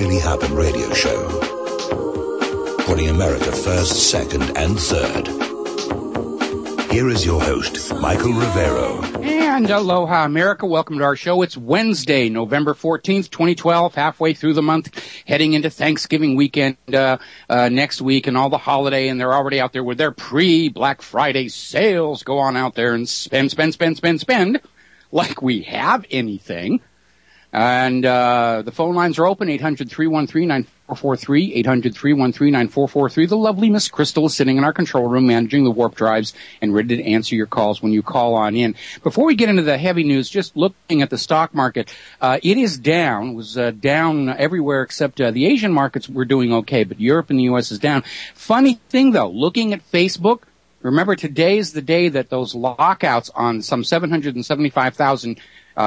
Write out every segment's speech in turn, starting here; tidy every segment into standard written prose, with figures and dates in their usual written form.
Really Happen radio show. Putting America first, second, and third. Here is your host, Michael Rivero. And aloha, America. Welcome to our show. It's Wednesday, November 14th, 2012, halfway through the month, heading into Thanksgiving weekend next week and all the holiday, and they're already out there with their pre-Black Friday sales. Go on out there and spend like we have anything. And the phone lines are open, 800-313-9443, 800-313-9443. The lovely Miss Crystal is sitting in our control room managing the warp drives and ready to answer your calls when you call on in. Before we get into the heavy news, just looking at the stock market, it is down. It was down everywhere except the Asian markets were doing okay, but Europe and the U.S. is down. Funny thing, though, looking at Facebook, remember today is the day that those lockouts on some 775,000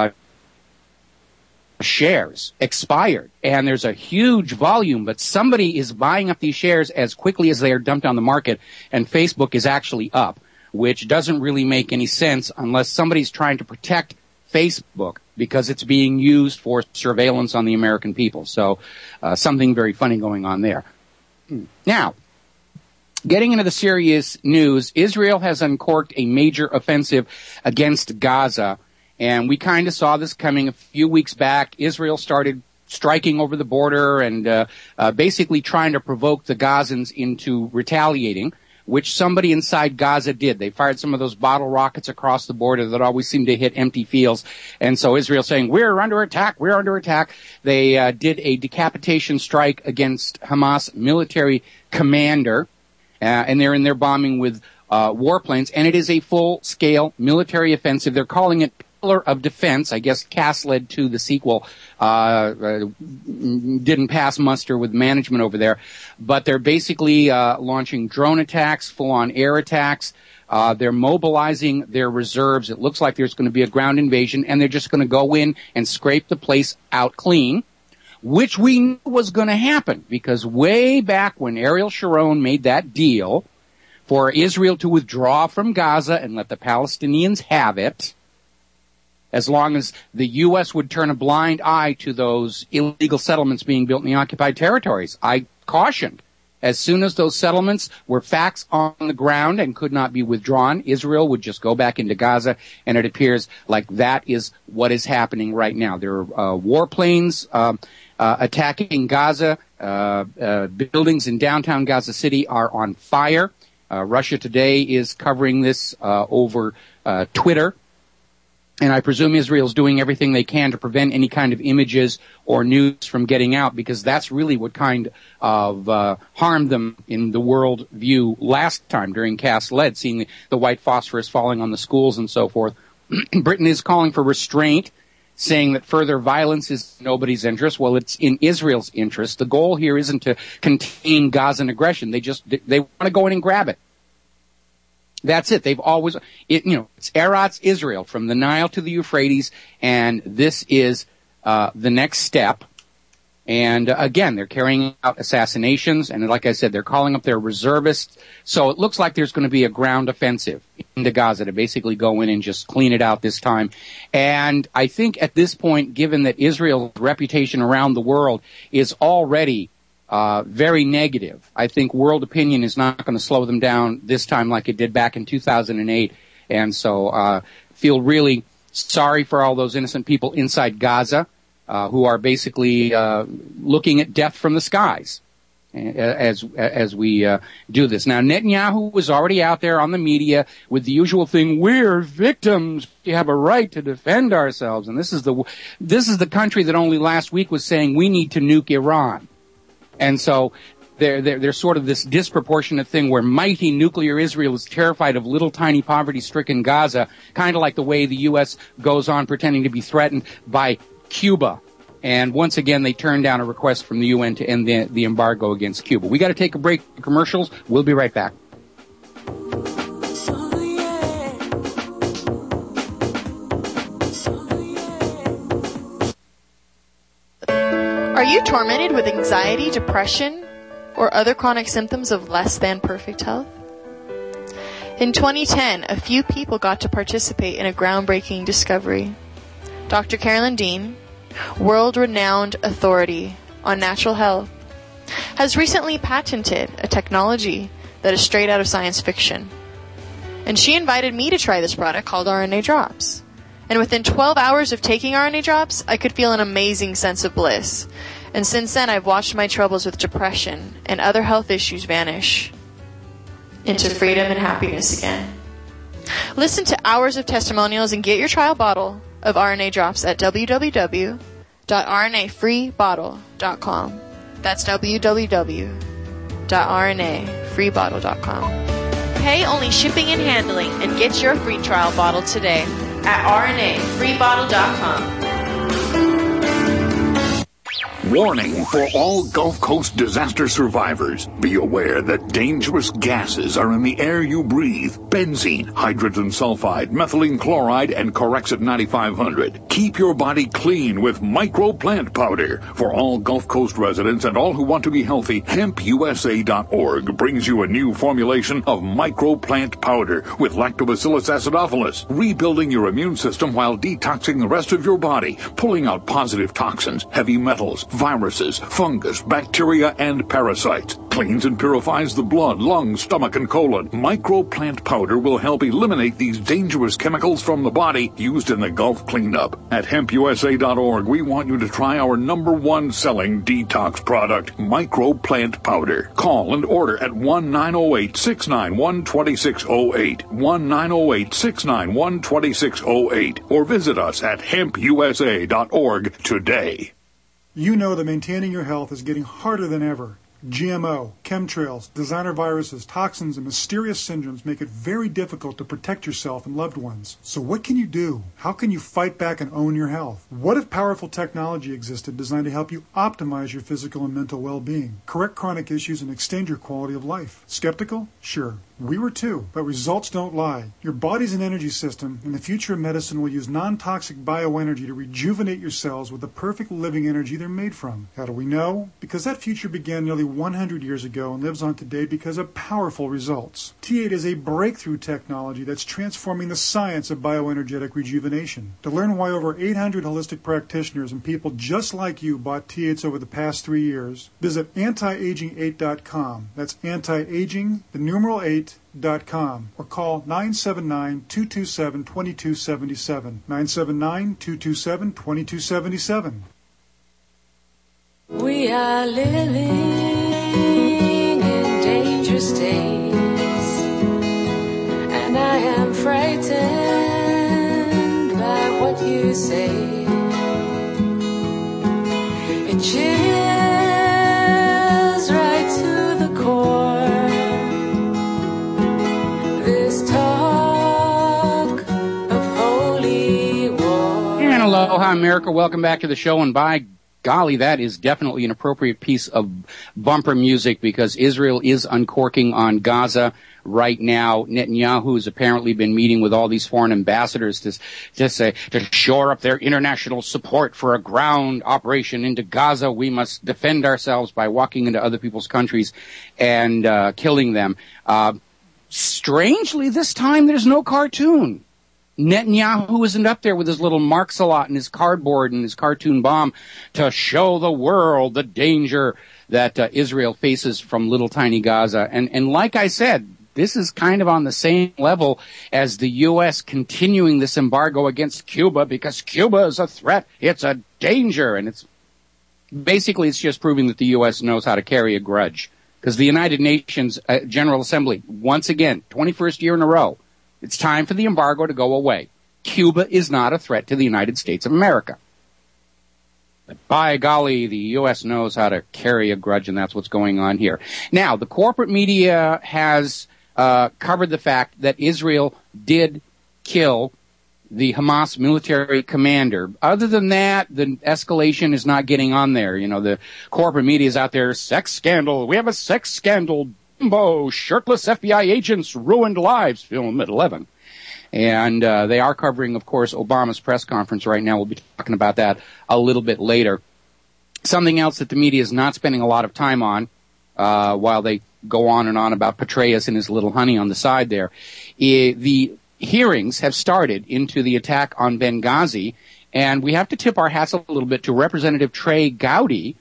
shares expired, and there's a huge volume, but somebody is buying up these shares as quickly as they are dumped on the market, and Facebook is actually up, which doesn't really make any sense unless somebody's trying to protect Facebook because it's being used for surveillance on the American people. So something very funny going on there. Now, getting into the serious news, Israel has uncorked a major offensive against Gaza. And we kind of saw this coming a few weeks back. Israel started striking over the border and basically trying to provoke the Gazans into retaliating, which somebody inside Gaza did. They fired some of those bottle rockets across the border that always seem to hit empty fields. And so Israel saying, we're under attack, we're under attack. They did a decapitation strike against Hamas military commander, and they're in there bombing with warplanes. And it is a full-scale military offensive. They're calling it Pillar of Defense. I guess Cass led to the sequel, didn't pass muster with management over there, but they're basically launching drone attacks, full-on air attacks. They're mobilizing their reserves. It looks like there's going to be a ground invasion, and they're just going to go in and scrape the place out clean, which we knew was going to happen because way back when Ariel Sharon made that deal for Israel to withdraw from Gaza and let the Palestinians have it, as long as the U.S. would turn a blind eye to those illegal settlements being built in the occupied territories. I cautioned. As soon as those settlements were facts on the ground and could not be withdrawn, Israel would just go back into Gaza, and it appears like that is what is happening right now. There are warplanes attacking Gaza. Buildings in downtown Gaza City are on fire. Russia Today is covering this over Twitter. And I presume Israel's doing everything they can to prevent any kind of images or news from getting out, because that's really what kind of harmed them in the world view last time during Cass Led, seeing the white phosphorus falling on the schools and so forth. Britain is calling for restraint, saying that further violence is in nobody's interest. Well, it's in Israel's interest. The goal here isn't to contain Gazan aggression. They want to go in and grab it. That's it. They've always, it's Eretz Israel from the Nile to the Euphrates, and this is the next step. And again, they're carrying out assassinations, and like I said, they're calling up their reservists. So it looks like there's going to be a ground offensive into Gaza to basically go in and just clean it out this time. And I think at this point, given that Israel's reputation around the world is already very negative, I think world opinion is not going to slow them down this time like it did back in 2008. And so feel really sorry for all those innocent people inside Gaza who are basically looking at death from the skies as we do this. Now, Netanyahu was already out there on the media with the usual thing, we're victims, we have a right to defend ourselves. And this is the country that only last week was saying we need to nuke Iran. And so there's sort of this disproportionate thing where mighty nuclear Israel is terrified of little tiny poverty-stricken Gaza, kind of like the way the U.S. goes on pretending to be threatened by Cuba. And once again, they turned down a request from the UN to end the embargo against Cuba. We got to take a break for commercials. We'll be right back. Are you tormented with anxiety, depression, or other chronic symptoms of less than perfect health? In 2010, a few people got to participate in a groundbreaking discovery. Dr. Carolyn Dean, world-renowned authority on natural health, has recently patented a technology that is straight out of science fiction. And she invited me to try this product called RNA Drops. And within 12 hours of taking RNA Drops, I could feel an amazing sense of bliss. And since then, I've watched my troubles with depression and other health issues vanish into freedom and happiness again. Listen to hours of testimonials and get your trial bottle of RNA Drops at www.rnafreebottle.com. That's www.rnafreebottle.com. Pay only shipping and handling and get your free trial bottle today at rnafreebottle.com. Warning for all Gulf Coast disaster survivors. Be aware that dangerous gases are in the air you breathe. Benzene, hydrogen sulfide, methylene chloride, and Corexit 9500. Keep your body clean with Micro Plant Powder. For all Gulf Coast residents and all who want to be healthy, HempUSA.org brings you a new formulation of Micro Plant Powder with Lactobacillus acidophilus, rebuilding your immune system while detoxing the rest of your body, pulling out positive toxins, heavy metals, viruses, fungus, bacteria, and parasites. Cleans and purifies the blood, lungs, stomach, and colon. Micro Plant Powder will help eliminate these dangerous chemicals from the body used in the Gulf cleanup. At HempUSA.org, we want you to try our #1 selling detox product, Micro Plant Powder. Call and order at 1-908-691-2608, 1-908-691-2608, or visit us at HempUSA.org today. You know that maintaining your health is getting harder than ever. GMO, chemtrails, designer viruses, toxins, and mysterious syndromes make it very difficult to protect yourself and loved ones. So what can you do? How can you fight back and own your health? What if powerful technology existed designed to help you optimize your physical and mental well-being, correct chronic issues, and extend your quality of life? Skeptical? Sure. We were too, but results don't lie. Your body's an energy system, and the future of medicine will use non-toxic bioenergy to rejuvenate your cells with the perfect living energy they're made from. How do we know? Because that future began nearly 100 years ago and lives on today because of powerful results. T8 is a breakthrough technology that's transforming the science of bioenergetic rejuvenation. To learn why over 800 holistic practitioners and people just like you bought T8s over the past 3 years, visit antiaging8.com. That's anti-aging, the numeral 8.com, or call 979-227-2277. 979-227-2277. We are living in dangerous days, and I am frightened by what you say. It chills right to the core, this talk of holy war. And aloha, America. Welcome back to the show, and by golly, that is definitely an appropriate piece of bumper music because Israel is uncorking on Gaza right now. Netanyahu has apparently been meeting with all these foreign ambassadors to shore up their international support for a ground operation into Gaza. We must defend ourselves by walking into other people's countries and killing them. Strangely, this time there's no cartoon. Netanyahu isn't up there with his little Mark-a-Lot and his cardboard and his cartoon bomb to show the world the danger that Israel faces from little tiny Gaza. And like I said, this is kind of on the same level as the U.S. continuing this embargo against Cuba because Cuba is a threat. It's a danger. And it's just proving that the U.S. knows how to carry a grudge. Because the United Nations General Assembly, once again, 21st year in a row, it's time for the embargo to go away. Cuba is not a threat to the United States of America. But by golly, the U.S. knows how to carry a grudge, and that's what's going on here. Now, the corporate media has covered the fact that Israel did kill the Hamas military commander. Other than that, the escalation is not getting on there. You know, the corporate media is out there, sex scandal. We have a sex scandal. Bimbo, shirtless FBI agents ruined lives, film at 11. And they are covering, of course, Obama's press conference right now. We'll be talking about that a little bit later. Something else that the media is not spending a lot of time on while they go on and on about Petraeus and his little honey on the side there. The hearings have started into the attack on Benghazi, and we have to tip our hats a little bit to Representative Trey Gowdy,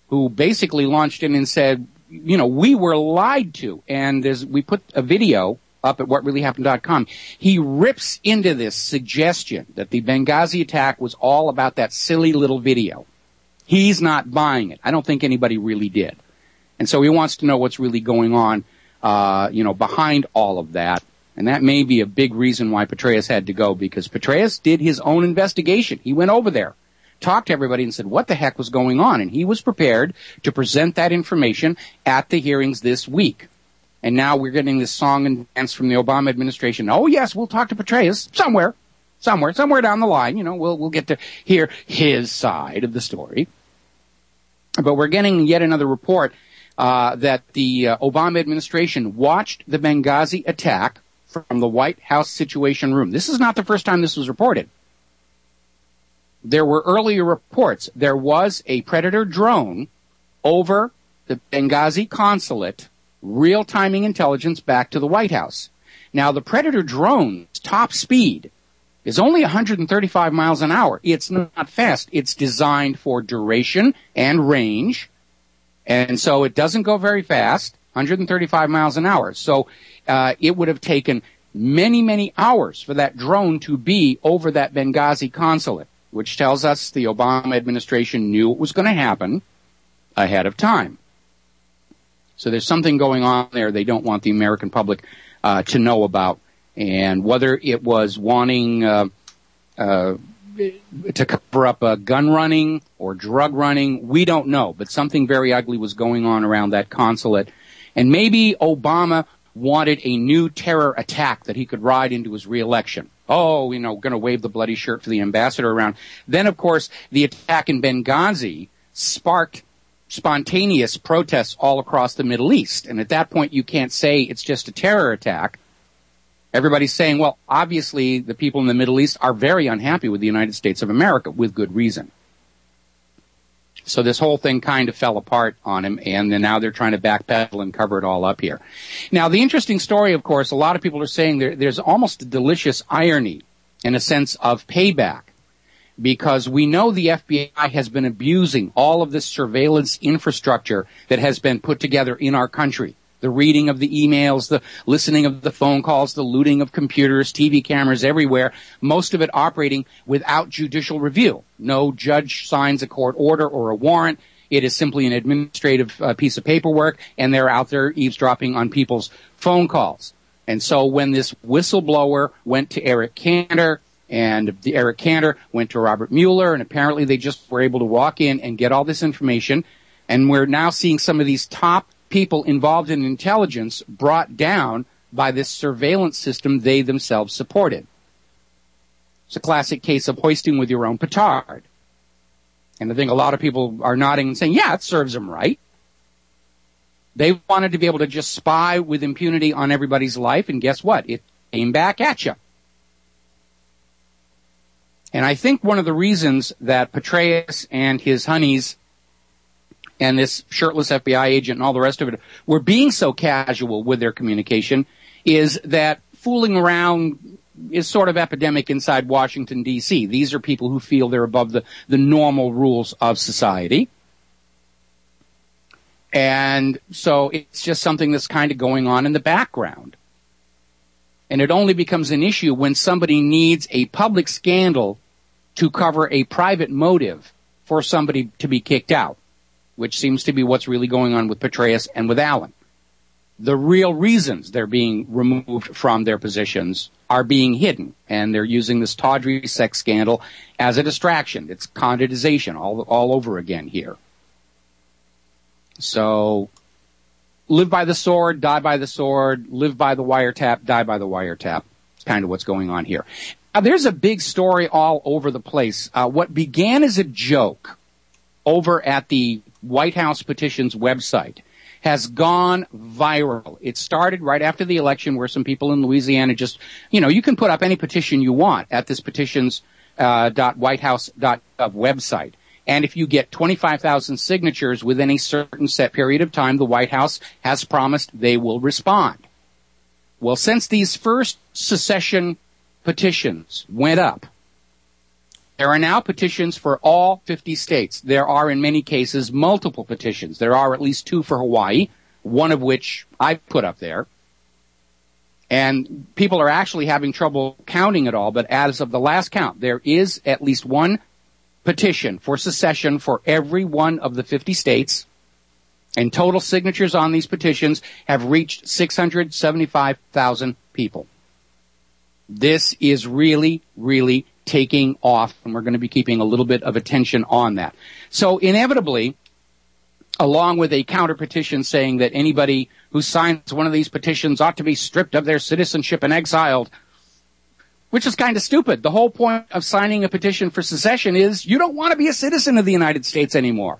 who basically launched in and said, we were lied to. And we put a video up at whatreallyhappened.com. He rips into this suggestion that the Benghazi attack was all about that silly little video. He's not buying it. I don't think anybody really did. And so he wants to know what's really going on, behind all of that. And that may be a big reason why Petraeus had to go, because Petraeus did his own investigation. He went over there, talked to everybody and said what the heck was going on. And he was prepared to present that information at the hearings this week. And now we're getting this song and dance from the Obama administration. Oh, yes, we'll talk to Petraeus somewhere down the line. We'll get to hear his side of the story. But we're getting yet another report that the Obama administration watched the Benghazi attack from the White House Situation Room. This is not the first time this was reported. There were earlier reports. There was a Predator drone over the Benghazi consulate, real-timing intelligence back to the White House. Now, the Predator drone's top speed is only 135 miles an hour. It's not fast. It's designed for duration and range, and so it doesn't go very fast, 135 miles an hour. So it would have taken many, many hours for that drone to be over that Benghazi consulate, which tells us the Obama administration knew it was going to happen ahead of time. So there's something going on there they don't want the American public to know about. And whether it was wanting to cover up gun running or drug running, we don't know. But something very ugly was going on around that consulate. And maybe Obama wanted a new terror attack that he could ride into his reelection. Oh, going to wave the bloody shirt for the ambassador around. Then, of course, the attack in Benghazi sparked spontaneous protests all across the Middle East. And at that point, you can't say it's just a terror attack. Everybody's saying, well, obviously the people in the Middle East are very unhappy with the United States of America, with good reason. So this whole thing kind of fell apart on him, and then now they're trying to backpedal and cover it all up here. Now, the interesting story, of course, a lot of people are saying there's almost a delicious irony in a sense of payback, because we know the FBI has been abusing all of this surveillance infrastructure that has been put together in our country. The reading of the emails, the listening of the phone calls, the looting of computers, TV cameras everywhere, most of it operating without judicial review. No judge signs a court order or a warrant. It is simply an administrative piece of paperwork, and they're out there eavesdropping on people's phone calls. And so when this whistleblower went to Eric Cantor, and the Eric Cantor went to Robert Mueller, and apparently they just were able to walk in and get all this information, and we're now seeing some of these top people involved in intelligence brought down by this surveillance system they themselves supported. It's a classic case of hoisting with your own petard. And I think a lot of people are nodding and saying, yeah, it serves them right. They wanted to be able to just spy with impunity on everybody's life, and guess what? It came back at you. And I think one of the reasons that Petraeus and his honeys and this shirtless FBI agent and all the rest of it were being so casual with their communication is that fooling around is sort of epidemic inside Washington, D.C. These are people who feel they're above the normal rules of society. And so it's just something that's kind of going on in the background. And it only becomes an issue when somebody needs a public scandal to cover a private motive for somebody to be kicked out, which seems to be what's really going on with Petraeus and with Allen. The real reasons they're being removed from their positions are being hidden, and they're using this tawdry sex scandal as a distraction. It's conditization all over again here. So, live by the sword, die by the sword, live by the wiretap, die by the wiretap. It's kind of what's going on here. Now, there's a big story all over the place. What began as a joke over at the White House Petitions website has gone viral. It started right after the election where some people in Louisiana just, you can put up any petition you want at this petitions.whitehouse.gov website. And if you get 25,000 signatures within a certain set period of time, the White House has promised they will respond. Well, since these first secession petitions went up, There are now petitions for all 50 states. There are, in many cases, multiple petitions. There are at least 2 for Hawaii, one of which I put up there. And people are actually having trouble counting it all, but as of the last count, there is at least 1 petition for secession for every one of the 50 states. And total signatures on these petitions have reached 675,000 people. This is really, really taking off, and we're going to be keeping a little bit of attention on that. So inevitably, along with a counter petition saying that anybody who signs one of these petitions ought to be stripped of their citizenship and exiled, which is kind of stupid. The whole point of signing a petition for secession is you don't want to be a citizen of the United States anymore.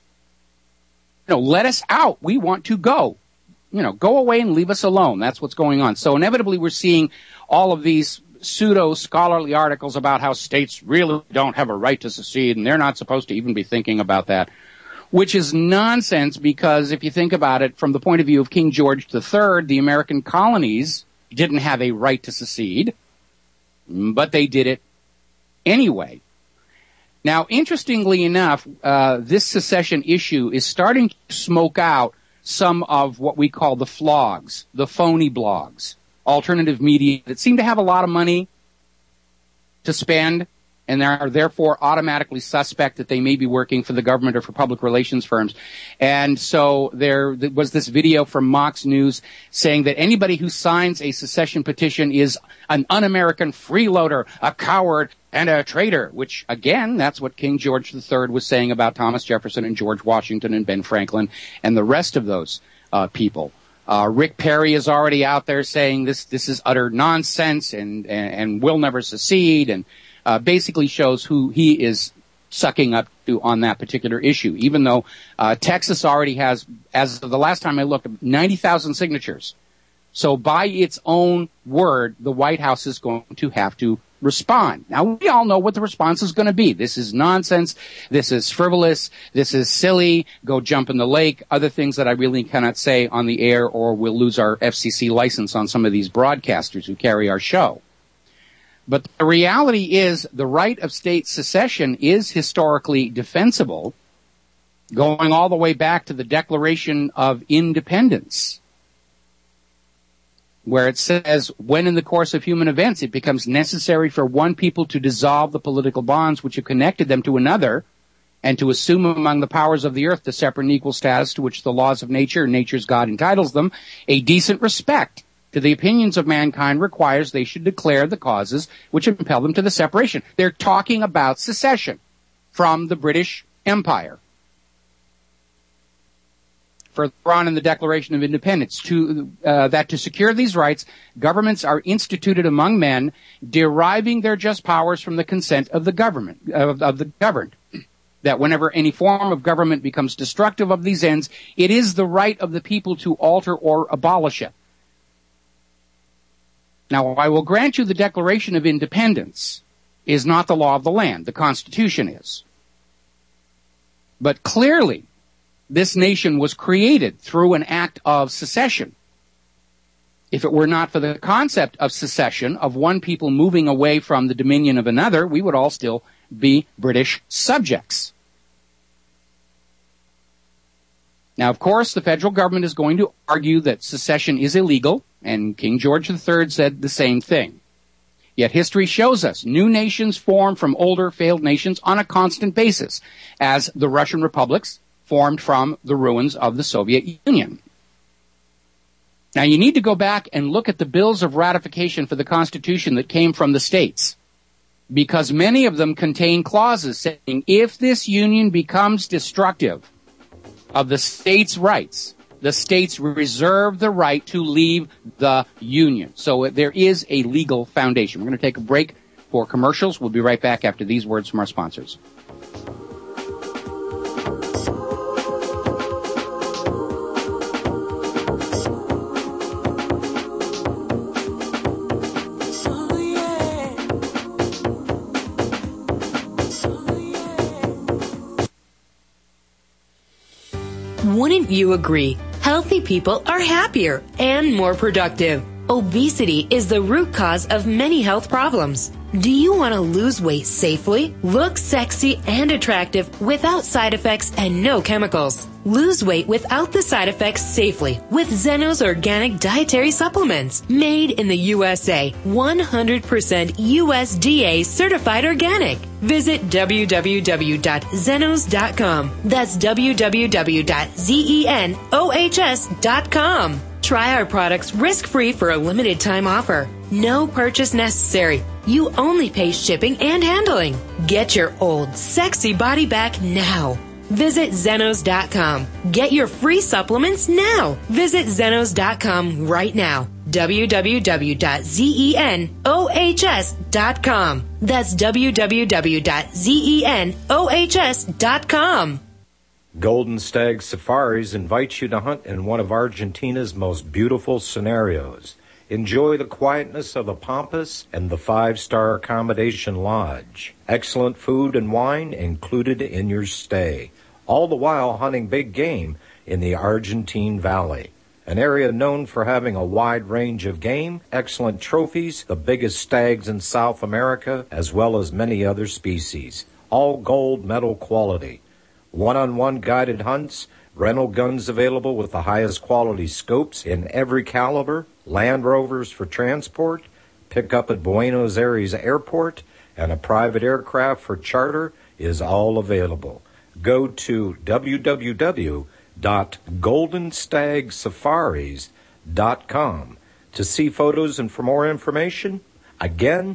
Let us out. We want to go. Go away and leave us alone. That's what's going on. So inevitably we're seeing all of these pseudo-scholarly articles about how states really don't have a right to secede and they're not supposed to even be thinking about that, which is nonsense because if you think about it from the point of view of King George III, the American colonies didn't have a right to secede, but they did it anyway. Now, interestingly enough, this secession issue is starting to smoke out some of what we call the flogs, the phony blogs, alternative media that seem to have a lot of money to spend and are therefore automatically suspect that they may be working for the government or for public relations firms. And so there was this video from Mox News saying that anybody who signs a secession petition is an un-American freeloader, a coward, and a traitor, which, again, that's what King George III was saying about Thomas Jefferson and George Washington and Ben Franklin and the rest of those people. Rick Perry is already out there saying this is utter nonsense and will never secede, and basically shows who he is sucking up to on that particular issue, even though Texas already has, as of the last time I looked, 90,000 signatures. So by its own word, the White House is going to have to respond. Now, we all know what the response is going to be. This is nonsense. This is frivolous. This is silly. Go jump in the lake. Other things that I really cannot say on the air, or we'll lose our FCC license on some of these broadcasters who carry our show. But the reality is the right of state secession is historically defensible, going all the way back to the Declaration of Independence, where it says, when in the course of human events it becomes necessary for one people to dissolve the political bonds which have connected them to another, and to assume among the powers of the earth the separate and equal status to which the laws of nature and nature's God entitles them, a decent respect to the opinions of mankind requires they should declare the causes which impel them to the separation. They're talking about secession from the British Empire. Further on in the Declaration of Independence, that to secure these rights, governments are instituted among men, deriving their just powers from the consent of the government, of the governed. That whenever any form of government becomes destructive of these ends, it is the right of the people to alter or abolish it. Now, I will grant you the Declaration of Independence is not the law of the land. The Constitution is. But clearly, this nation was created through an act of secession. If it were not for the concept of secession, of one people moving away from the dominion of another, we would all still be British subjects. Now, of course, the federal government is going to argue that secession is illegal, and King George III said the same thing. Yet history shows us new nations form from older failed nations on a constant basis, as the Russian republics formed from the ruins of the Soviet Union. Now, you need to go back and look at the bills of ratification for the Constitution that came from the states, because many of them contain clauses saying if this union becomes destructive of the states' rights, the states reserve the right to leave the union. So there is a legal foundation. We're going to take a break for commercials. We'll be right back after these words from our sponsors. Wouldn't you agree? Healthy people are happier and more productive. Obesity is the root cause of many health problems. Do you want to lose weight safely, look sexy and attractive without side effects and no chemicals? Lose weight without the side effects safely with Zenos Organic Dietary Supplements. Made in the USA, 100% USDA certified organic. Visit www.zenos.com. That's www.zenos.com. Try our products risk-free for a limited time offer. No purchase necessary. You only pay shipping and handling. Get your old sexy body back now. Visit Zenos.com. Get your free supplements now. Visit Zenos.com right now. www.zenos.com. That's www.zenos.com. Golden Stag Safaris invites you to hunt in one of Argentina's most beautiful scenarios. Enjoy the quietness of the Pampas and the 5-star accommodation lodge. Excellent food and wine included in your stay. All the while hunting big game in the Argentine Valley, an area known for having a wide range of game, excellent trophies, the biggest stags in South America, as well as many other species. All gold medal quality. One-on-one guided hunts, rental guns available with the highest quality scopes in every caliber, Land Rovers for transport, pick up at Buenos Aires Airport, and a private aircraft for charter is all available. Go to www.goldenstagsafaris.com to see photos and for more information. Again,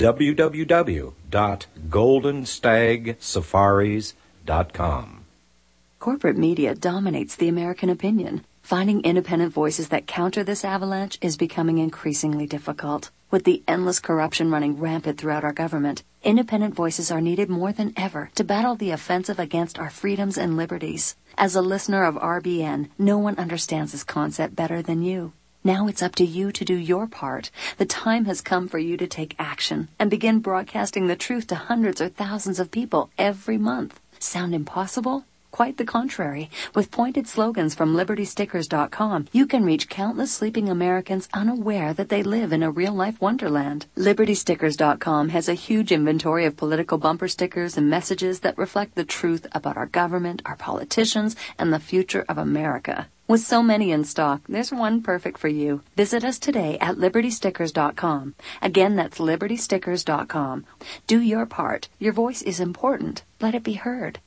www.goldenstagsafaris.com. Corporate media dominates the American opinion. Finding independent voices that counter this avalanche is becoming increasingly difficult. With the endless corruption running rampant throughout our government, independent voices are needed more than ever to battle the offensive against our freedoms and liberties. As a listener of RBN, no one understands this concept better than you. Now it's up to you to do your part. The time has come for you to take action and begin broadcasting the truth to hundreds or thousands of people every month. Sound impossible? Quite the contrary. With pointed slogans from LibertyStickers.com, you can reach countless sleeping Americans unaware that they live in a real-life wonderland. LibertyStickers.com has a huge inventory of political bumper stickers and messages that reflect the truth about our government, our politicians, and the future of America. With so many in stock, there's one perfect for you. Visit us today at LibertyStickers.com. Again, that's LibertyStickers.com. Do your part. Your voice is important. Let it be heard.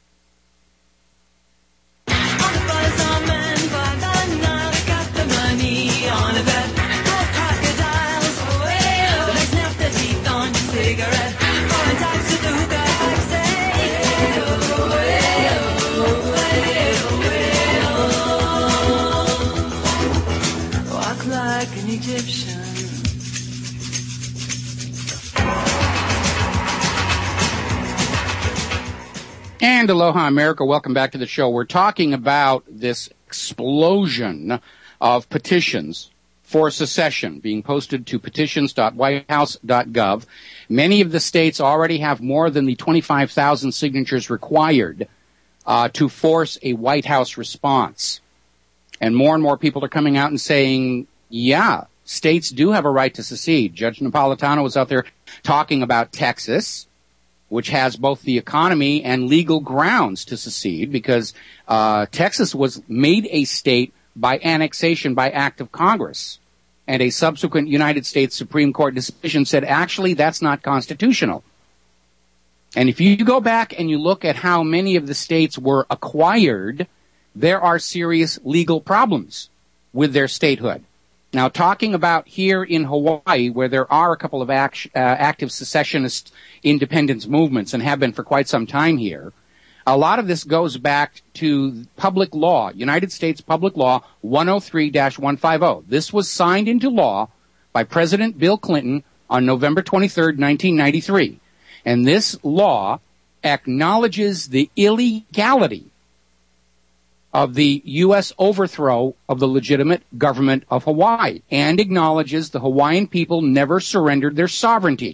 Walk like an Egyptian. And aloha, America. Welcome back to the show. We're talking about this explosion of petitions for secession being posted to petitions.whitehouse.gov. Many of the states already have more than the 25,000 signatures required to force a White House response. And more people are coming out and saying, yeah, states do have a right to secede. Judge Napolitano was out there talking about Texas, which has both the economy and legal grounds to secede because Texas was made a state by annexation by act of Congress. And a subsequent United States Supreme Court decision said, actually, that's not constitutional. And if you go back and you look at how many of the states were acquired, there are serious legal problems with their statehood. Now, talking about here in Hawaii, where there are a couple of active secessionist independence movements and have been for quite some time here, a lot of this goes back to public law, United States Public Law 103-150. This was signed into law by President Bill Clinton on November 23rd, 1993. And this law acknowledges the illegality of the U.S. overthrow of the legitimate government of Hawaii and acknowledges the Hawaiian people never surrendered their sovereignty.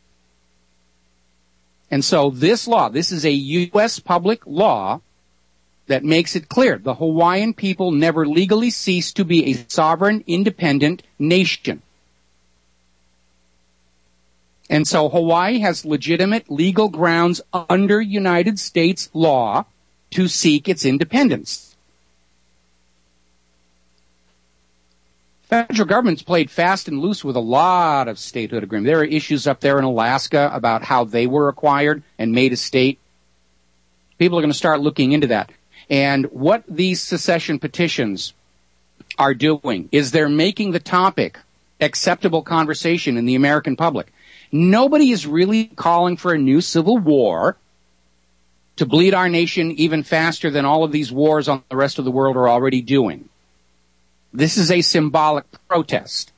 And so this law, this is a U.S. public law that makes it clear the Hawaiian people never legally ceased to be a sovereign, independent nation. And so Hawaii has legitimate legal grounds under United States law to seek its independence. Federal government's played fast and loose with a lot of statehood agreements. There are issues up there in Alaska about how they were acquired and made a state. People are going to start looking into that. And what these secession petitions are doing is they're making the topic acceptable conversation in the American public. Nobody is really calling for a new civil war to bleed our nation even faster than all of these wars on the rest of the world are already doing. This is a symbolic protest.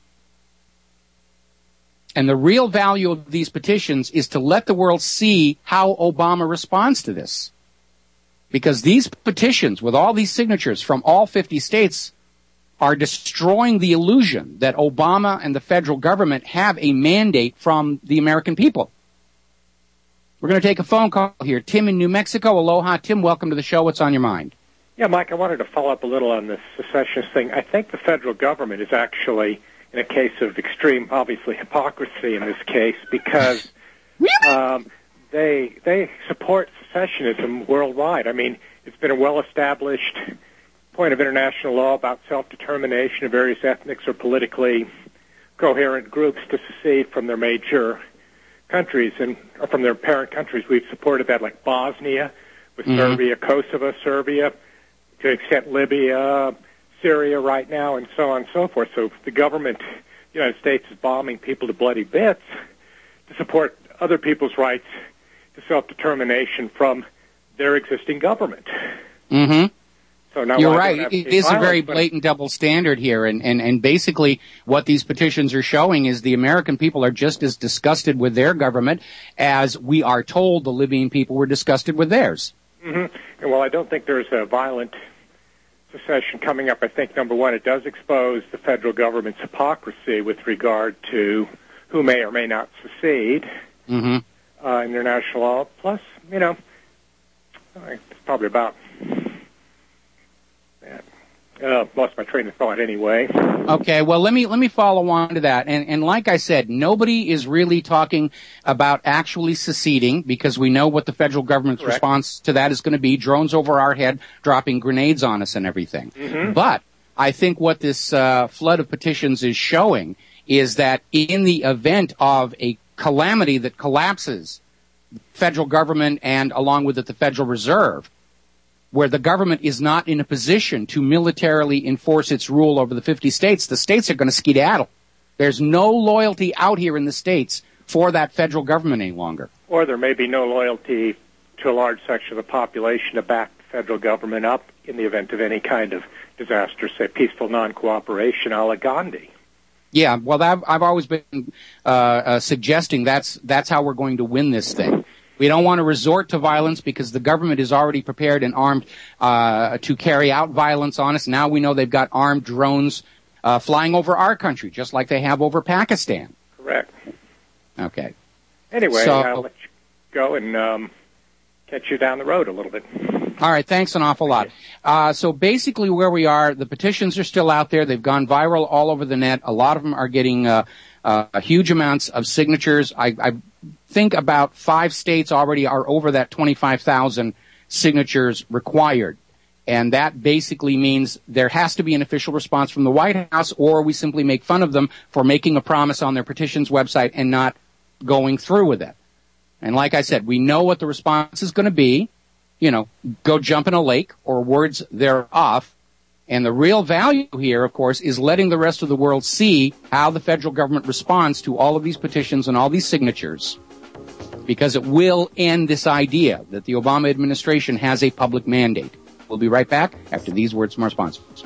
And the real value of these petitions is to let the world see how Obama responds to this. Because these petitions, with all these signatures from all 50 states, are destroying the illusion that Obama and the federal government have a mandate from the American people. We're going to take a phone call here. Tim in New Mexico. Aloha. Tim, welcome to the show. What's on your mind? Yeah, Mike, I wanted to follow up a little on this secessionist thing. I think the federal government is actually in a case of extreme, obviously, hypocrisy in this case because they support secessionism worldwide. I mean, it's been a well-established point of international law about self-determination of various ethnics or politically coherent groups to secede from their major countries and or from their parent countries. We've supported that, like Bosnia, with Serbia, Kosovo, Serbia, to an extent Libya, Syria right now, and so on and so forth. So the government, the United States, is bombing people to bloody bits to support other people's rights to self-determination from their existing government. Mm-hmm. So now you're right. It is a very blatant double standard here, and basically what these petitions are showing is the American people are just as disgusted with their government as we are told the Libyan people were disgusted with theirs. Mm-hmm. And while I don't think there's a violent secession coming up, I think, number one, it does expose the federal government's hypocrisy with regard to who may or may not secede in international law. Plus, it's probably about... lost my train of thought anyway. Okay, well, let me follow on to that. And like I said, nobody is really talking about actually seceding because we know what the federal government's response to that is going to be. Drones over our head, dropping grenades on us and everything. Mm-hmm. But I think what this flood of petitions is showing is that in the event of a calamity that collapses the federal government and along with it the Federal Reserve, where the government is not in a position to militarily enforce its rule over the 50 states, the states are going to skedaddle. There's no loyalty out here in the states for that federal government any longer. Or there may be no loyalty to a large section of the population to back the federal government up in the event of any kind of disaster, say peaceful non-cooperation a la Gandhi. Yeah, well, I've always been suggesting that's how we're going to win this thing. We don't want to resort to violence because the government is already prepared and armed to carry out violence on us. Now we know they've got armed drones flying over our country, just like they have over Pakistan. Correct. Okay. Anyway, I'll let you go and catch you down the road a little bit. All right, thanks an awful lot. So basically where we are, the petitions are still out there. They've gone viral all over the net. A lot of them are getting huge amounts of signatures. I think about 5 states already are over that 25,000 signatures required. And that basically means there has to be an official response from the White House, or we simply make fun of them for making a promise on their petitions website and not going through with it. And like I said, we know what the response is going to be. Go jump in a lake or words thereof. And the real value here, of course, is letting the rest of the world see how the federal government responds to all of these petitions and all these signatures, because it will end this idea that the Obama administration has a public mandate. We'll be right back after these words from our sponsors.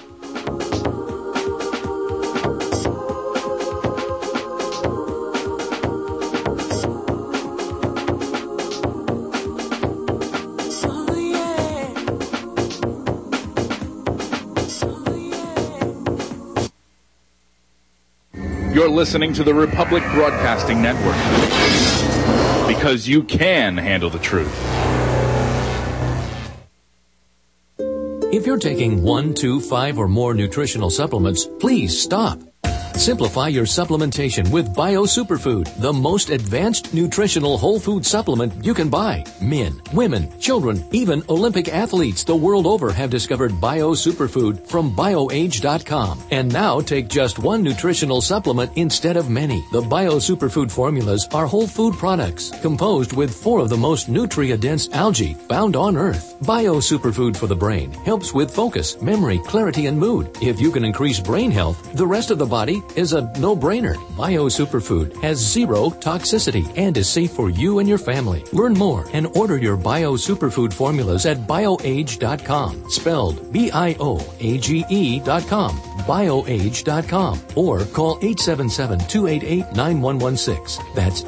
You're listening to the Republic Broadcasting Network, because you can handle the truth. If you're taking 1, 2, 5, or more nutritional supplements, please stop. Simplify your supplementation with Bio Superfood, the most advanced nutritional whole food supplement you can buy. Men, women, children, even Olympic athletes the world over have discovered Bio Superfood from BioAge.com. And now take just one nutritional supplement instead of many. The Bio Superfood formulas are whole food products composed with 4 of the most nutrient-dense algae found on Earth. Bio Superfood for the brain helps with focus, memory, clarity, and mood. If you can increase brain health, the rest of the body is a no-brainer. Bio Superfood has 0 toxicity and is safe for you and your family. Learn more and order your Bio Superfood formulas at BioAge.com, spelled BIOAGE.com, BioAge.com, or call 877-288-9116. That's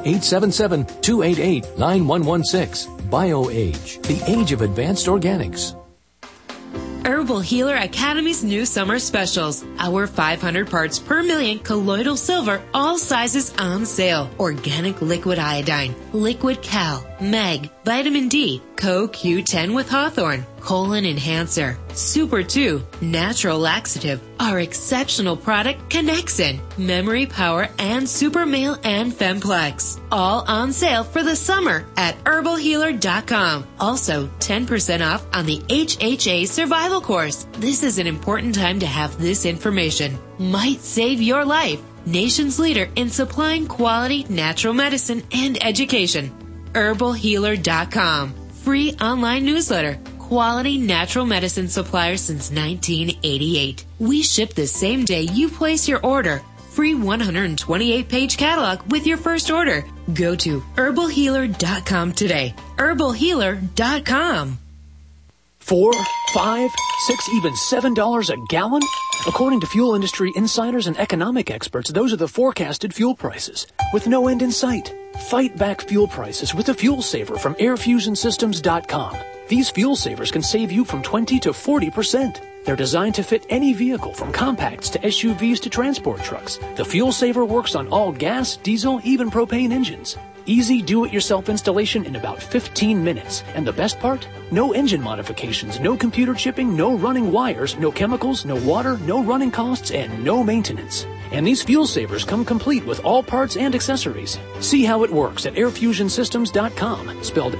877-288-9116. BioAge, the age of advanced organics. Herbal Healer Academy's new summer specials. Our 500 parts per million colloidal silver, all sizes on sale. Organic liquid iodine, liquid cal, mag, vitamin D, CoQ10 with Hawthorne, colon enhancer, Super 2, natural laxative, our exceptional product Connexin, memory power, and Super Male and Femplex. All on sale for the summer at herbalhealer.com. Also, 10% off on the HHA survival course. This is an important time to have this information. Might save your life. Nation's leader in supplying quality natural medicine and education. herbalhealer.com. Free online newsletter. Quality natural medicine supplier since 1988. We ship the same day you place your order. Free 128-page catalog with your first order. Go to herbalhealer.com today. herbalhealer.com. $4, $5, $6, even $7 a gallon? According to fuel industry insiders and economic experts, those are the forecasted fuel prices, with no end in sight. Fight back fuel prices with a fuel saver from airfusionsystems.com. These fuel savers can save you from 20 to 40%. They're designed to fit any vehicle from compacts to SUVs to transport trucks. The fuel saver works on all gas, diesel, even propane engines. Easy do-it-yourself installation in about 15 minutes. And the best part? No engine modifications, no computer chipping, no running wires, no chemicals, no water, no running costs, and no maintenance. And these fuel savers come complete with all parts and accessories. See how it works at airfusionsystems.com, spelled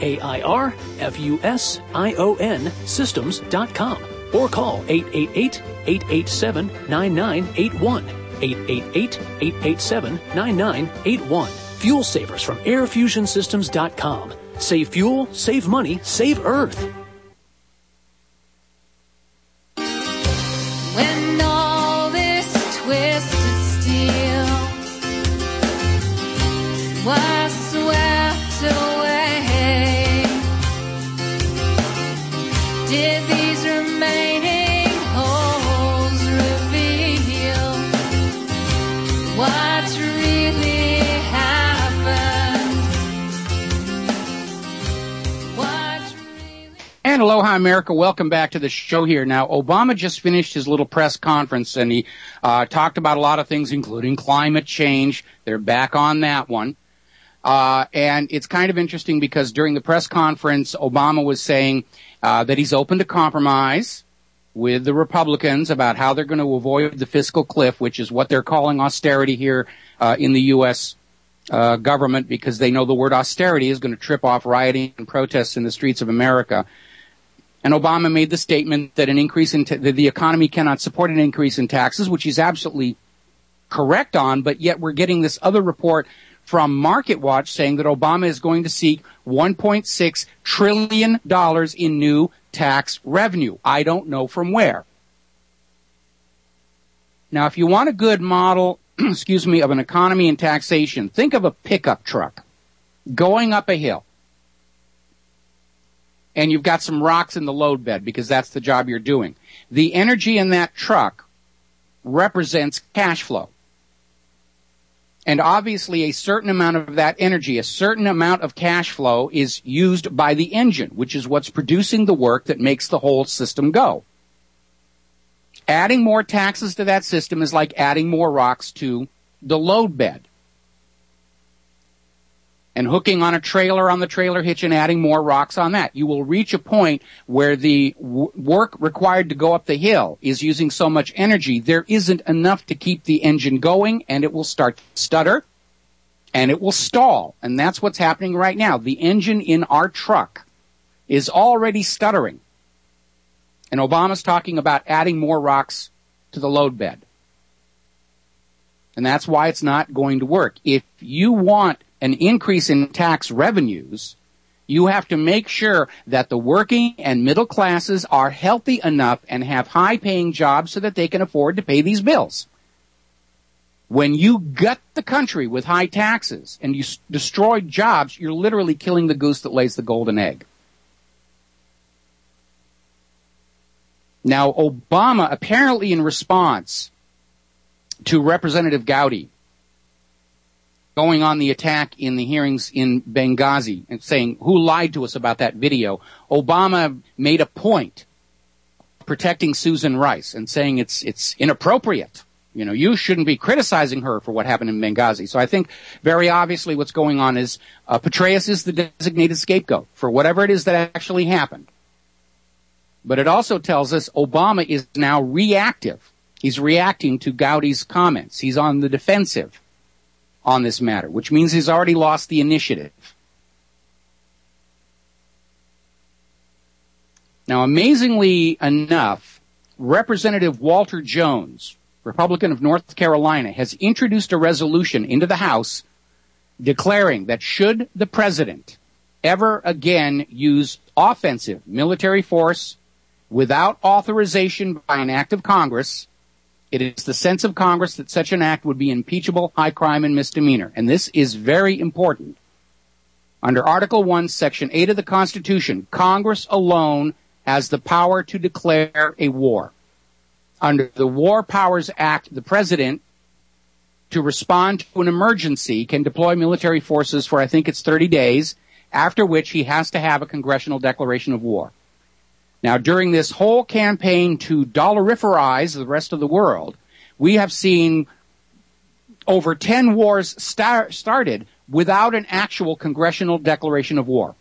AIRFUSION systems.com, or call 888-887-9981, 888-887-9981. Fuel savers from airfusionsystems.com. Save fuel, save money, save Earth. When all this twisted steel was swept away, did these remaining holes reveal what's really happened? And aloha, America. Welcome back to the show here. Now, Obama just finished his little press conference, and he talked about a lot of things, including climate change. They're back on that one. And it's kind of interesting because during the press conference, Obama was saying that he's open to compromise with the Republicans about how they're going to avoid the fiscal cliff, which is what they're calling austerity here in the U.S. Government, because they know the word austerity is going to trip off rioting and protests in the streets of America. And Obama made the statement that an increase in the economy cannot support an increase in taxes, which he's absolutely correct on, but yet we're getting this other report from MarketWatch saying that Obama is going to seek $1.6 trillion in new tax revenue. I don't know from where. Now, if you want a good model, of an economy and taxation, think of a pickup truck going up a hill. And you've got some rocks in the load bed because that's the job you're doing. The energy in that truck represents cash flow. And obviously a certain amount of that energy, a certain amount of cash flow is used by the engine, which is what's producing the work that makes the whole system go. Adding more taxes to that system is like adding more rocks to the load bed. and hooking on a trailer on the trailer hitch and adding more rocks on that. You will reach a point where the work required to go up the hill is using so much energy, there isn't enough to keep the engine going, and it will start to stutter, and it will stall. And that's what's happening right now. The engine in our truck is already stuttering. And Obama's talking about adding more rocks to the load bed. And that's why it's not going to work. If you want an increase in tax revenues, you have to make sure that the working and middle classes are healthy enough and have high-paying jobs so that they can afford to pay these bills. When you gut the country with high taxes and you destroy jobs, you're literally killing the goose that lays the golden egg. Now, Obama, apparently in response to Representative Gowdy going on the attack in the hearings in Benghazi and saying, who lied to us about that video, Obama made a point protecting Susan Rice and saying it's inappropriate. You know, you shouldn't be criticizing her for what happened in Benghazi. So I think very obviously what's going on is Petraeus is the designated scapegoat for whatever it is that actually happened. But it also tells us Obama is now reactive. He's reacting to Gowdy's comments. He's on the defensive on this matter, which means he's already lost the initiative. Now, amazingly enough, Representative Walter Jones, Republican of North Carolina, has introduced a resolution into the House declaring that should the president ever again use offensive military force without authorization by an act of Congress, it is the sense of Congress that such an act would be impeachable, high crime, and misdemeanor. And this is very important. Under Article 1, Section 8 of the Constitution, Congress alone has the power to declare a war. Under the War Powers Act, the president, to respond to an emergency, can deploy military forces for, I think it's 30 days, after which he has to have a congressional declaration of war. Now, during this whole campaign to dollarifice the rest of the world, we have seen over 10 wars started without an actual congressional declaration of war.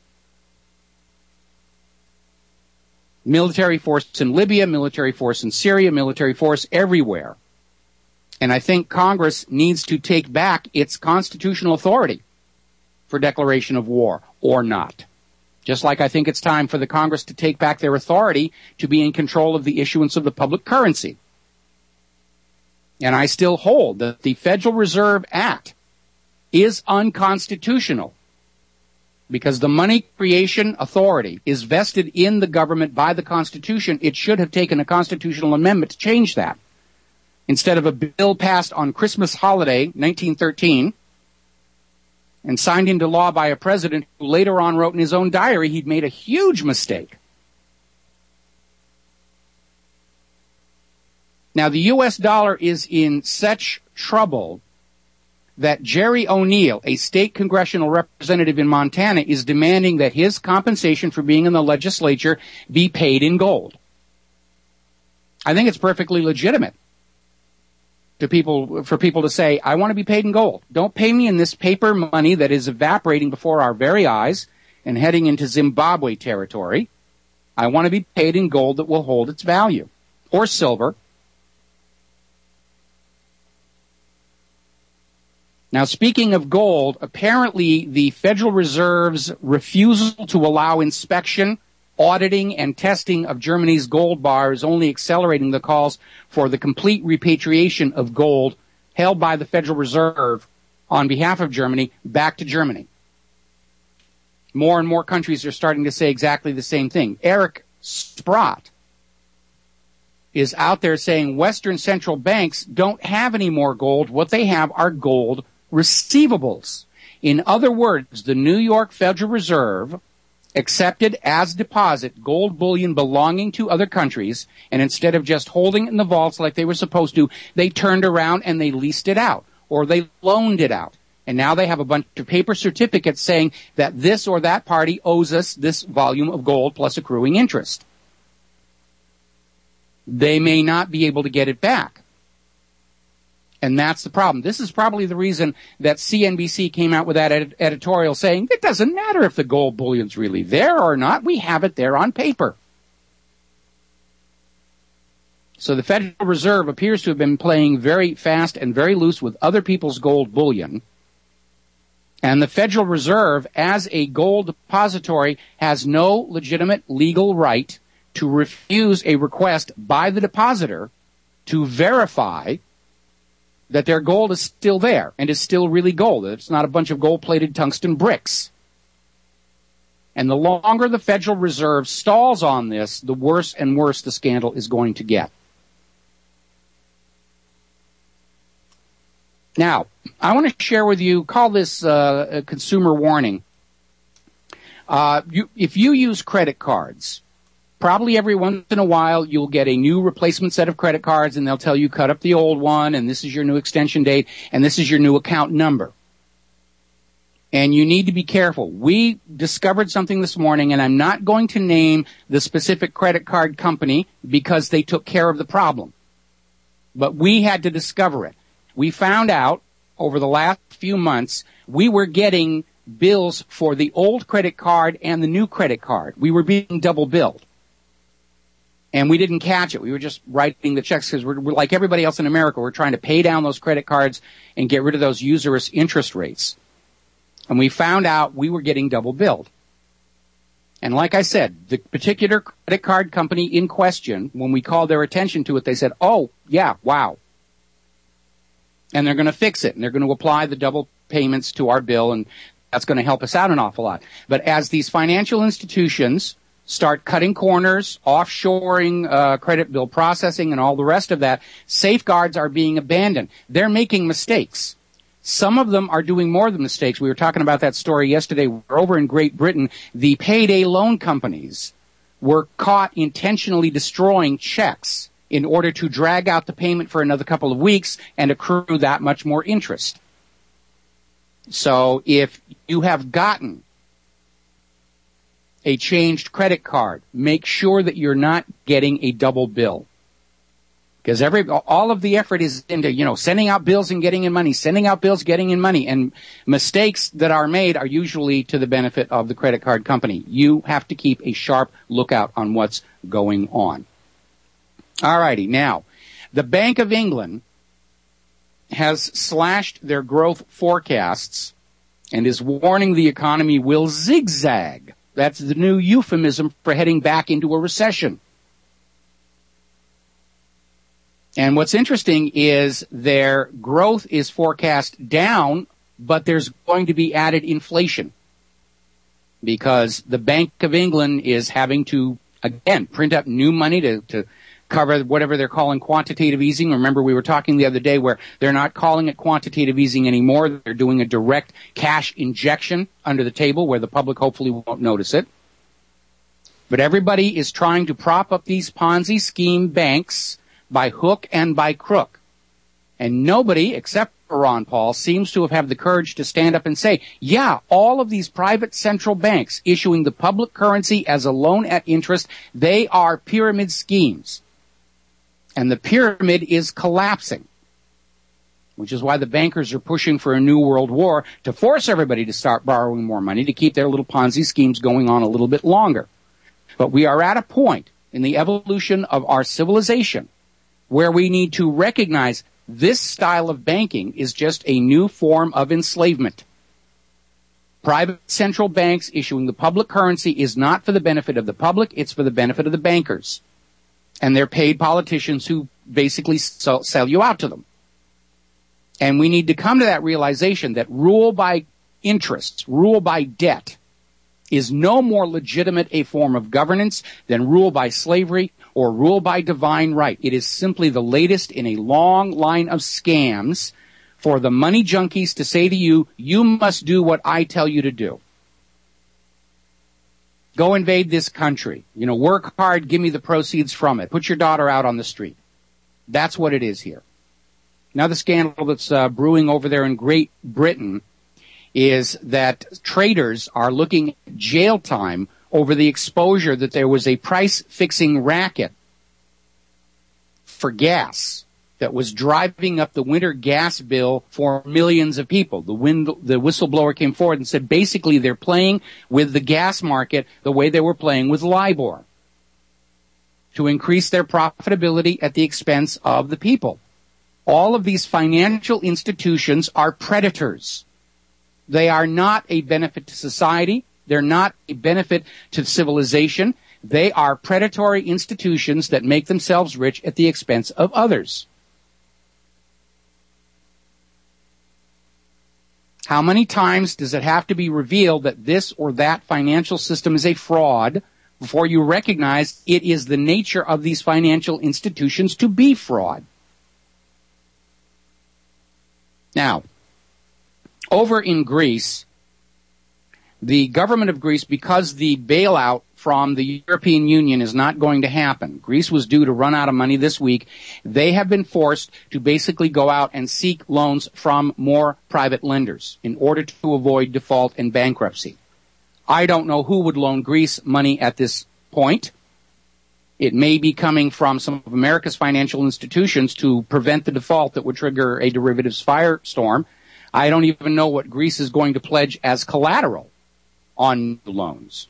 Military force in Libya, military force in Syria, military force everywhere. And I think Congress needs to take back its constitutional authority for declaration of war or not. Just like I think it's time for the Congress to take back their authority to be in control of the issuance of the public currency. And I still hold that the Federal Reserve Act is unconstitutional because the money creation authority is vested in the government by the Constitution. It should have taken a constitutional amendment to change that. Instead of a bill passed on Christmas holiday, 1913, and signed into law by a president who later on wrote in his own diary he'd made a huge mistake. Now, the U.S. dollar is in such trouble that Jerry O'Neill, a state congressional representative in Montana, is demanding that his compensation for being in the legislature be paid in gold. I think it's perfectly legitimate for people to say, I want to be paid in gold. Don't pay me in this paper money that is evaporating before our very eyes and heading into Zimbabwe territory. I want to be paid in gold that will hold its value, or silver. Now, speaking of gold, apparently the Federal Reserve's refusal to allow inspection, auditing, and testing of Germany's gold bar is only accelerating the calls for the complete repatriation of gold held by the Federal Reserve on behalf of Germany back to Germany. More and more countries are starting to say exactly the same thing. Eric Sprott is out there saying Western central banks don't have any more gold. What they have are gold receivables. In other words, the New York Federal Reserve accepted as deposit gold bullion belonging to other countries, and instead of just holding it in the vaults like they were supposed to, they turned around and they leased it out, or they loaned it out. And now they have a bunch of paper certificates saying that this or that party owes us this volume of gold plus accruing interest. They may not be able to get it back. And that's the problem. This is probably the reason that CNBC came out with that editorial saying, it doesn't matter if the gold bullion's really there or not. We have it there on paper. So the Federal Reserve appears to have been playing very fast and very loose with other people's gold bullion. And the Federal Reserve, as a gold depository, has no legitimate legal right to refuse a request by the depositor to verify that their gold is still there and is still really gold. It's not a bunch of gold-plated tungsten bricks. And the longer the Federal Reserve stalls on this, the worse and worse the scandal is going to get. Now, I want to share with you, call this a consumer warning. If you use credit cards, probably every once in a while you'll get a new replacement set of credit cards and they'll tell you cut up the old one and this is your new extension date and this is your new account number. And you need to be careful. We discovered something this morning, and I'm not going to name the specific credit card company because they took care of the problem. But we had to discover it. We found out over the last few months we were getting bills for the old credit card and the new credit card. We were being double billed. And we didn't catch it. We were just writing the checks because we're like everybody else in America. We're trying to pay down those credit cards and get rid of those usurious interest rates. And we found out we were getting double billed. And like I said, the particular credit card company in question, when we called their attention to it, they said, oh, yeah, wow. And they're going to fix it, and they're going to apply the double payments to our bill, and that's going to help us out an awful lot. But as these financial institutions start cutting corners, offshoring credit bill processing, and all the rest of that, safeguards are being abandoned. They're making mistakes. Some of them are doing more than mistakes. We were talking about that story yesterday. We're over in Great Britain. The payday loan companies were caught intentionally destroying checks in order to drag out the payment for another couple of weeks and accrue that much more interest. So if you have gotten a changed credit card, make sure that you're not getting a double bill. Because all of the effort is into, sending out bills and getting in money, sending out bills, getting in money. And mistakes that are made are usually to the benefit of the credit card company. You have to keep a sharp lookout on what's going on. All righty. Now, the Bank of England has slashed their growth forecasts and is warning the economy will zigzag. That's the new euphemism for heading back into a recession. And what's interesting is their growth is forecast down, but there's going to be added inflation because the Bank of England is having to, again, print up new money to cover whatever they're calling quantitative easing. Remember, we were talking the other day where they're not calling it quantitative easing anymore. They're doing a direct cash injection under the table where the public hopefully won't notice it. But everybody is trying to prop up these Ponzi scheme banks by hook and by crook. And nobody, except for Ron Paul, seems to have had the courage to stand up and say, yeah, all of these private central banks issuing the public currency as a loan at interest, they are pyramid schemes. And the pyramid is collapsing, which is why the bankers are pushing for a new world war to force everybody to start borrowing more money to keep their little Ponzi schemes going on a little bit longer. But we are at a point in the evolution of our civilization where we need to recognize this style of banking is just a new form of enslavement. Private central banks issuing the public currency is not for the benefit of the public, it's for the benefit of the bankers. And they're paid politicians who basically sell you out to them. And we need to come to that realization that rule by interests, rule by debt, is no more legitimate a form of governance than rule by slavery or rule by divine right. It is simply the latest in a long line of scams for the money junkies to say to you, you must do what I tell you to do. Go invade this country. Work hard, give me the proceeds from it. Put your daughter out on the street. That's what it is here. Another scandal that's brewing over there in Great Britain is that traders are looking at jail time over the exposure that there was a price-fixing racket for gas that was driving up the winter gas bill for millions of people. The whistleblower came forward and said basically they're playing with the gas market the way they were playing with LIBOR to increase their profitability at the expense of the people. All of these financial institutions are predators. They are not a benefit to society. They're not a benefit to civilization. They are predatory institutions that make themselves rich at the expense of others. How many times does it have to be revealed that this or that financial system is a fraud before you recognize it is the nature of these financial institutions to be fraud? Now, over in Greece, the government of Greece, because the bailout from the European Union is not going to happen, Greece was due to run out of money this week, they have been forced to basically go out and seek loans from more private lenders in order to avoid default and bankruptcy. I don't know who would loan Greece money at this point. It may be coming from some of America's financial institutions to prevent the default that would trigger a derivatives firestorm. I don't even know what Greece is going to pledge as collateral on loans.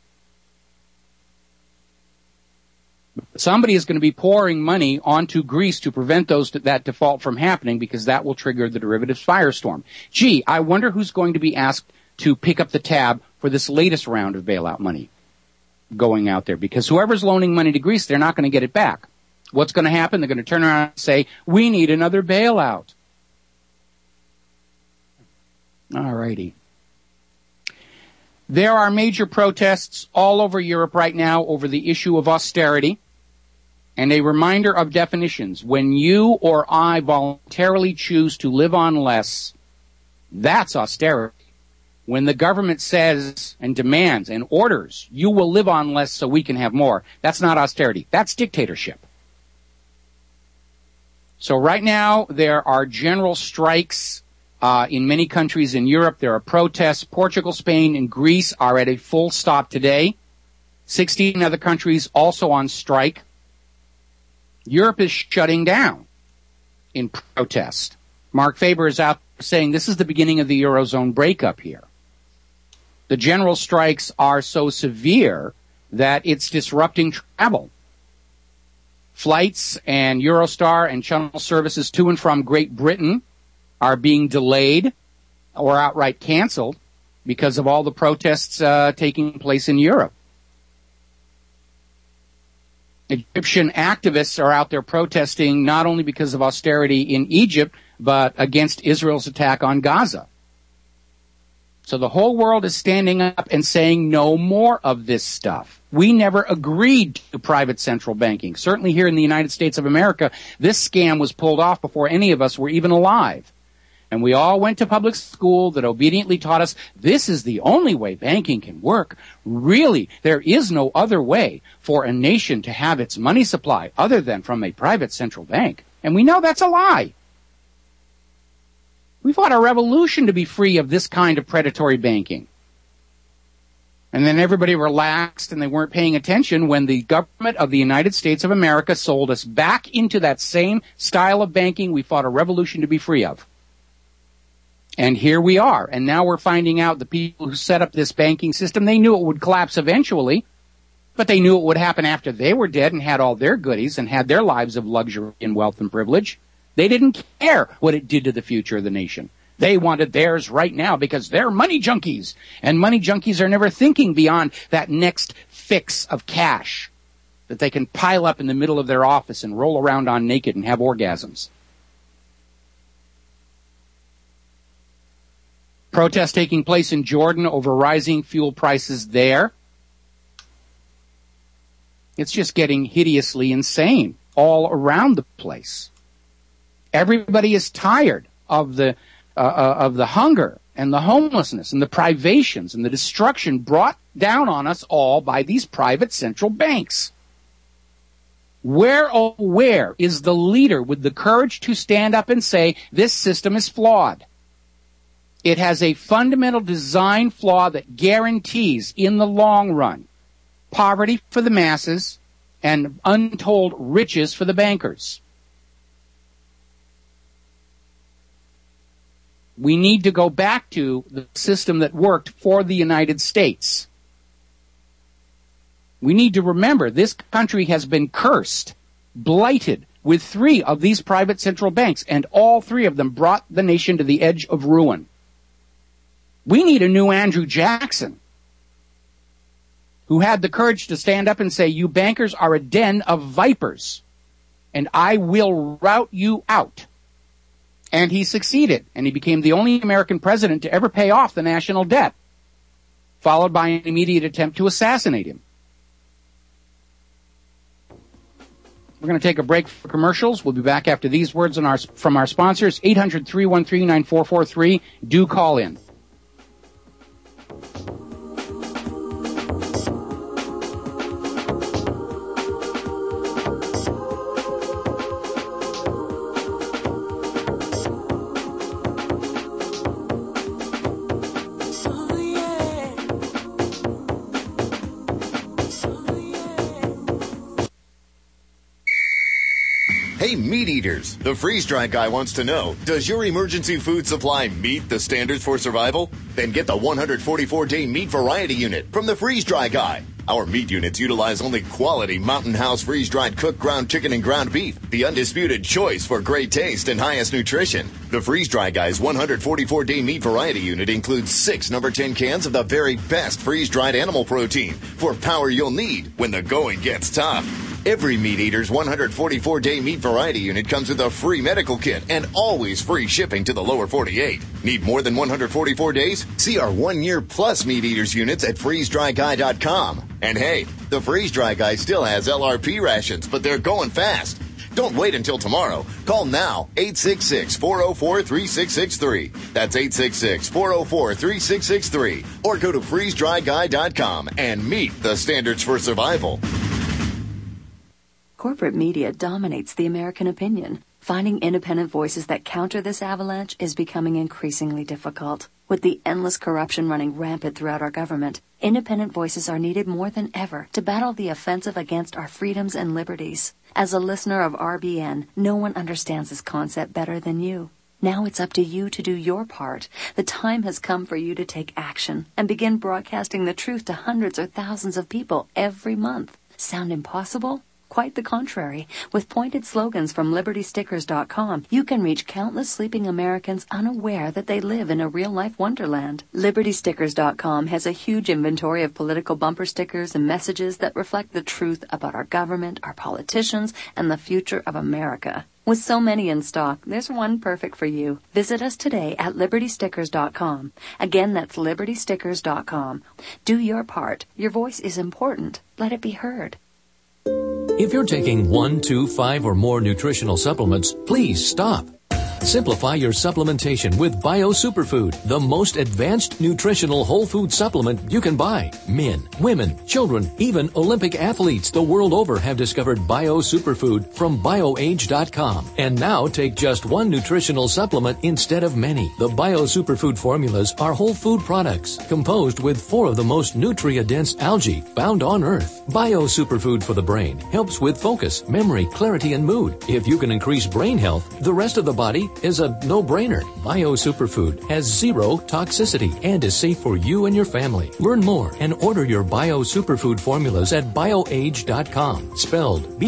Somebody is going to be pouring money onto Greece to prevent that default from happening because that will trigger the derivatives firestorm. Gee, I wonder who's going to be asked to pick up the tab for this latest round of bailout money going out there, because whoever's loaning money to Greece, they're not going to get it back. What's going to happen? They're going to turn around and say, we need another bailout. All righty. There are major protests all over Europe right now over the issue of austerity. And a reminder of definitions. When you or I voluntarily choose to live on less, that's austerity. When the government says and demands and orders, you will live on less so we can have more, that's not austerity. That's dictatorship. So right now, there are general strikes in many countries in Europe. There are protests. Portugal, Spain, and Greece are at a full stop today. 16 other countries also on strike. Europe is shutting down in protest. Mark Faber is out saying this is the beginning of the Eurozone breakup here. The general strikes are so severe that it's disrupting travel. Flights and Eurostar and Channel services to and from Great Britain are being delayed or outright canceled because of all the protests taking place in Europe. Egyptian activists are out there protesting not only because of austerity in Egypt, but against Israel's attack on Gaza. So the whole world is standing up and saying no more of this stuff. We never agreed to private central banking. Certainly here in the United States of America, this scam was pulled off before any of us were even alive. And we all went to public school that obediently taught us this is the only way banking can work. Really, there is no other way for a nation to have its money supply other than from a private central bank. And we know that's a lie. We fought a revolution to be free of this kind of predatory banking. And then everybody relaxed and they weren't paying attention when the government of the United States of America sold us back into that same style of banking we fought a revolution to be free of. And here we are. And now we're finding out the people who set up this banking system, they knew it would collapse eventually, but they knew it would happen after they were dead and had all their goodies and had their lives of luxury and wealth and privilege. They didn't care what it did to the future of the nation. They wanted theirs right now because they're money junkies. And money junkies are never thinking beyond that next fix of cash that they can pile up in the middle of their office and roll around on naked and have orgasms. Protests taking place in Jordan over rising fuel prices there. It's just getting hideously insane all around the place. Everybody is tired of the hunger and the homelessness and the privations and the destruction brought down on us all by these private central banks. Where, oh, where is the leader with the courage to stand up and say this system is flawed? It has a fundamental design flaw that guarantees, in the long run, poverty for the masses and untold riches for the bankers. We need to go back to the system that worked for the United States. We need to remember this country has been cursed, blighted, with 3 of these private central banks, and all 3 of them brought the nation to the edge of ruin. We need a new Andrew Jackson, who had the courage to stand up and say, you bankers are a den of vipers, and I will rout you out. And he succeeded, and he became the only American president to ever pay off the national debt, followed by an immediate attempt to assassinate him. We're going to take a break for commercials. We'll be back after these words from our sponsors. 800-313-9443. Do call in. Hey, meat eaters, the freeze-dry guy wants to know, does your emergency food supply meet the standards for survival? Then get the 144-day meat variety unit from the freeze-dry guy. Our meat units utilize only quality Mountain House freeze-dried cooked ground chicken and ground beef, the undisputed choice for great taste and highest nutrition. The freeze-dry guy's 144-day meat variety unit includes 6 number 10 cans of the very best freeze-dried animal protein for power you'll need when the going gets tough. Every Meat Eater's 144-day meat variety unit comes with a free medical kit and always free shipping to the lower 48. Need more than 144 days? See our 1-year plus Meat Eaters units at freezedryguy.com. And hey, the Freeze Dry Guy still has LRP rations, but they're going fast. Don't wait until tomorrow. Call now, 866-404-3663. That's 866-404-3663. Or go to freezedryguy.com and meet the standards for survival. Corporate media dominates the American opinion. Finding independent voices that counter this avalanche is becoming increasingly difficult. With the endless corruption running rampant throughout our government, independent voices are needed more than ever to battle the offensive against our freedoms and liberties. As a listener of RBN, no one understands this concept better than you. Now it's up to you to do your part. The time has come for you to take action and begin broadcasting the truth to hundreds or thousands of people every month. Sound impossible? Quite the contrary. With pointed slogans from LibertyStickers.com, you can reach countless sleeping Americans unaware that they live in a real-life wonderland. LibertyStickers.com has a huge inventory of political bumper stickers and messages that reflect the truth about our government, our politicians, and the future of America. With so many in stock, there's one perfect for you. Visit us today at LibertyStickers.com. Again, that's LibertyStickers.com. Do your part. Your voice is important. Let it be heard. If you're taking 1, 2, 5, or more nutritional supplements, please stop. Simplify your supplementation with Bio Superfood, the most advanced nutritional whole food supplement you can buy. Men, women, children, even Olympic athletes the world over have discovered Bio Superfood from BioAge.com. And now take just one nutritional supplement instead of many. The Bio Superfood formulas are whole food products composed with 4 of the most nutria-dense algae found on Earth. Bio Superfood for the brain helps with focus, memory, clarity, and mood. If you can increase brain health, the rest of the body is a no-brainer. Bio Superfood has 0 toxicity and is safe for you and your family. Learn more and order your Bio Superfood formulas at BioAge.com, spelled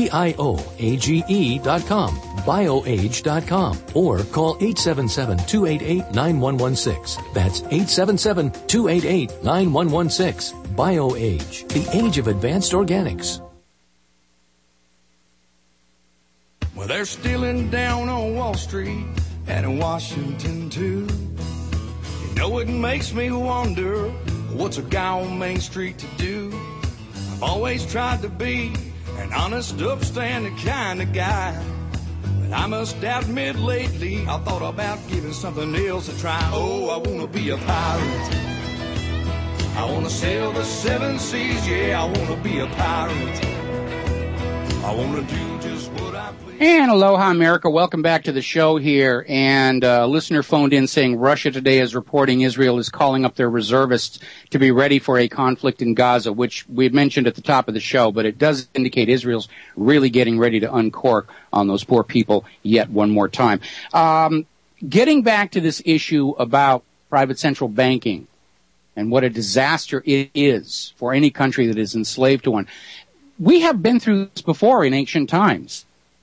BIOAGE.com, BioAge.com, or call 877-288-9116. That's 877-288-9116. BioAge, the age of advanced organics. Well, they're stealing down on Wall Street and in Washington, too. You know, it makes me wonder, what's a guy on Main Street to do? I've always tried to be an honest, upstanding kind of guy. But I must admit lately, I thought about giving something else a try. Oh, I want to be a pirate. I want to sail the 7 seas, yeah, I want to be a pirate. I want to do just what I please. And aloha, America. Welcome back to the show here. And a listener phoned in saying Russia today is reporting Israel is calling up their reservists to be ready for a conflict in Gaza, which we had mentioned at the top of the show, but it does indicate Israel's really getting ready to uncork on those poor people yet one more time. getting back to this issue about private central banking and what a disaster it is for any country that is enslaved to one. We have been through this before in ancient times.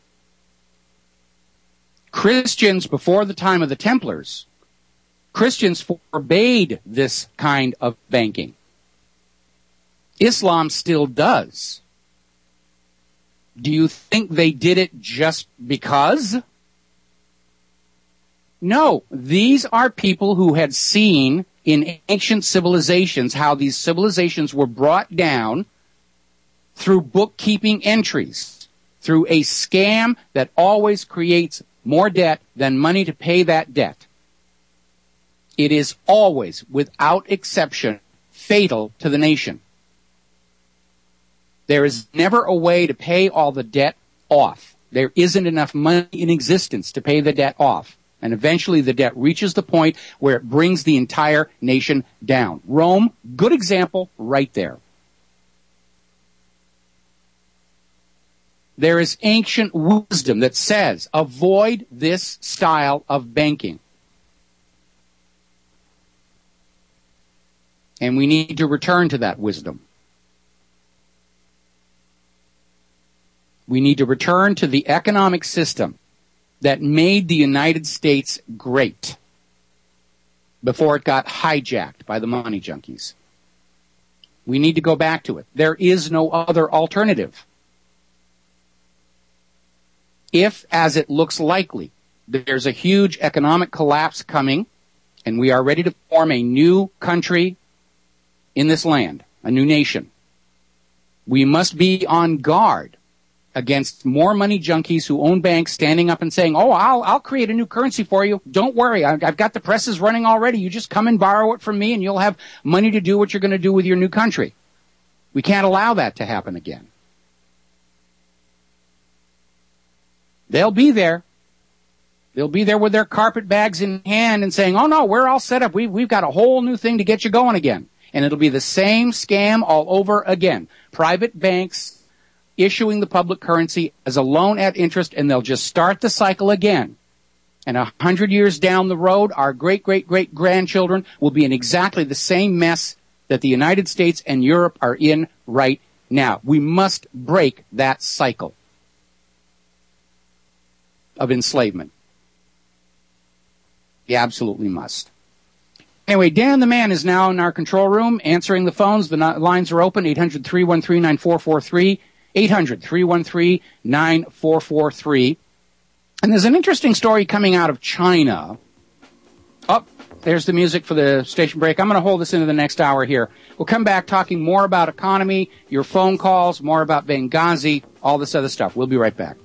Christians, before the time of the Templars, Christians forbade this kind of banking. Islam still does. Do you think they did it just because? No, these are people who had seen in ancient civilizations how these civilizations were brought down through bookkeeping entries, through a scam that always creates more debt than money to pay that debt. It is always, without exception, fatal to the nation. There is never a way to pay all the debt off. There isn't enough money in existence to pay the debt off. And eventually the debt reaches the point where it brings the entire nation down. Rome, good example right there. There is ancient wisdom that says, avoid this style of banking. And we need to return to that wisdom. We need to return to the economic system that made the United States great before it got hijacked by the money junkies. We need to go back to it. There is no other alternative. If, as it looks likely, there's a huge economic collapse coming, and we are ready to form a new country in this land, a new nation, we must be on guard against more money junkies who own banks standing up and saying, oh, I'll create a new currency for you. Don't worry. I've got the presses running already. You just come and borrow it from me and you'll have money to do what you're going to do with your new country. We can't allow that to happen again. They'll be there. They'll be there with their carpet bags in hand and saying, oh no, we're all set up. We've got a whole new thing to get you going again. And it'll be the same scam all over again. Private banks issuing the public currency as a loan at interest, and they'll just start the cycle again. And 100 years down the road, our great-great-great-grandchildren will be in exactly the same mess that the United States and Europe are in right now. We must break that cycle of enslavement. We absolutely must. Anyway, Dan the Man is now in our control room answering the phones. The lines are open, 800-313-9443. 800-313-9443. And there's an interesting story coming out of China. Oh, there's the music for the station break. I'm going to hold this into the next hour here. We'll come back talking more about economy, your phone calls, more about Benghazi, all this other stuff. We'll be right back.